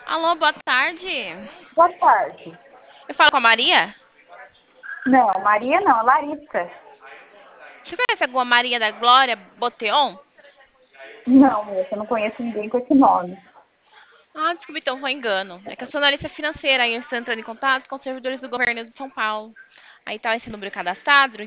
Alô, boa tarde. Boa tarde. Eu falo com a Maria? Não, Maria não, Larissa. Você conhece alguma Maria da Glória Boteon? Não, moça, eu não conheço ninguém com esse nome. Ah, desculpa, então foi engano. É que eu sou analista financeira e eu estou entrando em contato com os servidores do governo de São Paulo. Aí tá esse número cadastrado,